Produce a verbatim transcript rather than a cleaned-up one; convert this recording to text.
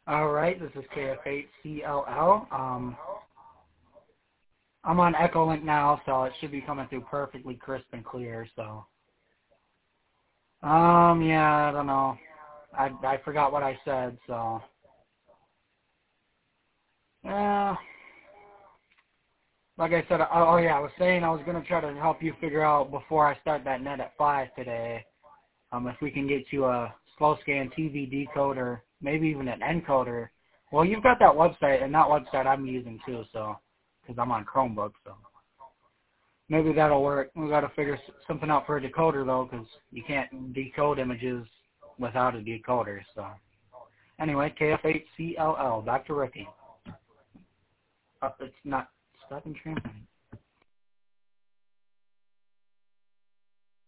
All right, this is K F eight C L L. Um, I'm on Echolink now, so it should be coming through perfectly crisp and clear. So, um, yeah, I don't know. I I forgot what I said. So, yeah. Like I said, oh, oh yeah, I was saying I was gonna try to help you figure out before I start that net at five today. Um, if we can get you a slow scan T V decoder, maybe even an encoder. Well, you've got that website, and that website I'm using too, so because I'm on Chromebook, so maybe that'll work. We got to figure s- something out for a decoder though, because you can't decode images without a decoder. So anyway, K F eight C L L, Doctor Ricky. Uh, it's not stopping transmitting.